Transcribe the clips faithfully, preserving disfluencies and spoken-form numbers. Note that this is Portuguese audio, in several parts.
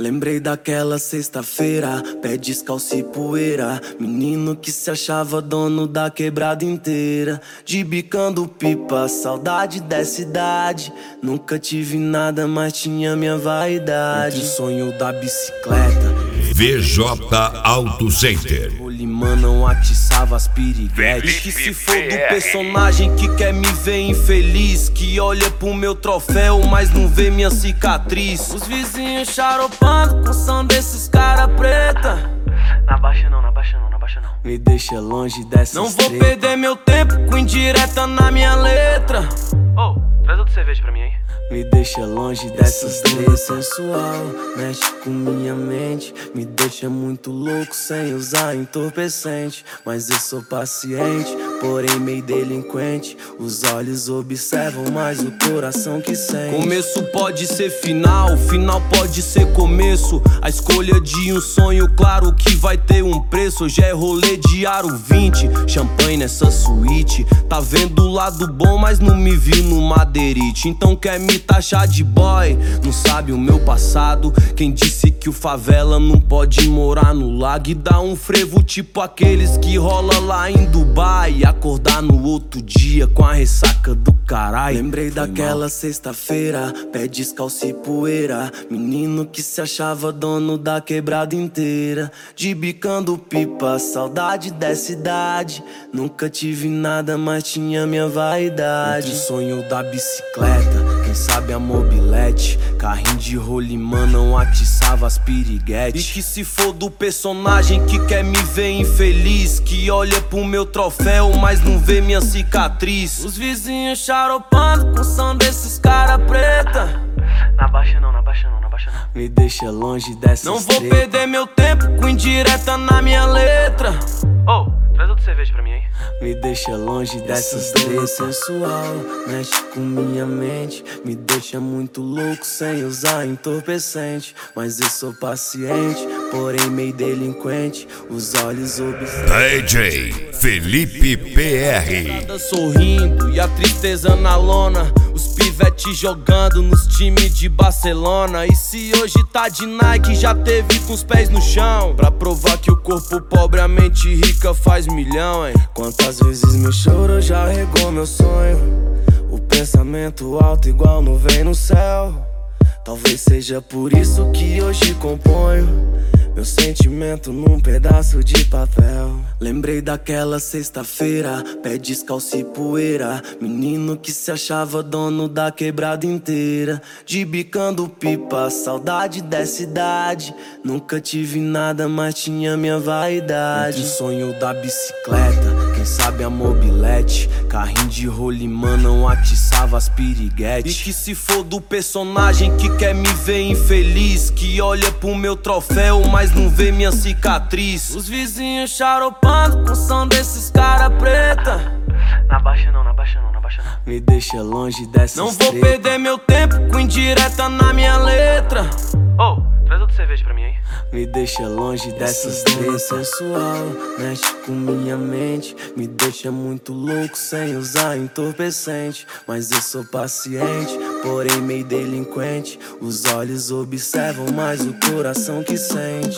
Lembrei daquela sexta-feira, pé descalço e poeira. Menino que se achava dono da quebrada inteira. De bicando pipa, saudade dessa idade. Nunca tive nada, mas tinha minha vaidade. Entre o sonho da bicicleta, V J Auto Center. o limão não atiçava as piriguetes. Que se for do personagem que quer me ver infeliz, que olha pro meu troféu, mas não vê minha cicatriz. Os vizinhos charopando com som desses cara preta. Na baixa não, na baixa não, na baixa não. Me deixa longe dessas Não vou treta. perder meu tempo com indireta na minha letra. Ô, oh, traz outra cerveja pra mim aí. Me deixa longe dessas três sensual, mexe com minha mente. Me deixa muito louco sem usar entorpecente. Mas eu sou paciente, porém meio delinquente. Os olhos observam, mas o coração que sente. Começo pode ser final, final pode ser começo. A escolha de um sonho, claro que vai ter um preço. Hoje é rolê de aro vinte, champanhe nessa suíte. Tá vendo o lado bom, mas não me vi no madeirite. Então quer me taxar de boy, não sabe o meu passado. Quem disse que o favela não pode morar no lago e dar um frevo tipo aqueles que rola lá em Dubai e acordar no outro dia com a ressaca do caralho. Lembrei daquela sexta-feira, pé descalço e poeira. Menino que se achava dono da quebrada inteira. De bicando pipa, saudade dessa idade. Nunca tive nada, mas tinha minha vaidade. Entre o sonho da bicicleta, quem sabe a mobilete, carrinho de rolimã não atiçava as piriguetes. E que se for do personagem que quer me ver infeliz, que olha pro meu troféu, mas não vê minha cicatriz. Os vizinhos charopando com som desses cara preta. Na baixa não, na baixa não, na baixa não. Me deixa longe dessas Não vou treta. perder meu tempo com indireta na minha letra. Ô, oh, traz outra cerveja pra mim aí. Me deixa longe dessas três sensual, mexe com minha mente. Me deixa muito louco sem usar entorpecente. Mas eu sou paciente, porém meio delinquente. Os olhos observam. D J Felipe P R. Sorrindo e a tristeza na lona. Os pivetes jogando nos times de Barcelona. E se hoje tá de Nike, já teve com os pés no chão. Pra provar que o corpo pobre, a mente rica faz milhão, hein. Quantas vezes meu choro já regou meu sonho. O pensamento alto igual nuvem no céu. Talvez seja por isso que hoje componho meu sentimento num pedaço de papel. Lembrei daquela sexta-feira, pé descalço e poeira. Menino que se achava dono da quebrada inteira. De bicando pipa, saudade dessa idade. Nunca tive nada, mas tinha minha vaidade. Entre o sonho da bicicleta, quem sabe a mobilete, carrinho de rolimã não atiçava as piriguetes. E que se for do personagem que quer me ver infeliz, que olha pro meu troféu, mas não vê minha cicatriz. Os vizinhos charopando com som desses cara preta. Na baixa não, na baixa não, na baixa não. Me deixa longe dessas Não vou treta. perder meu tempo com indireta na minha letra. Ô, oh, traz outra cerveja pra mim aí. Me deixa longe dessas três sensual, mexe com minha mente. Me deixa muito louco sem usar entorpecente. Mas eu sou paciente, porém meio delinquente. Os olhos observam, mas o coração que sente.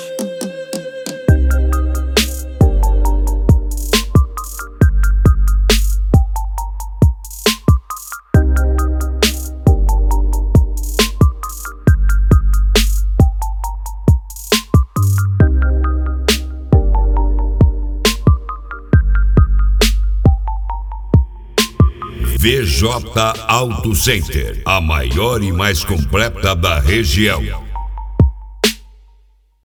V J Auto Center, a maior e mais completa da região.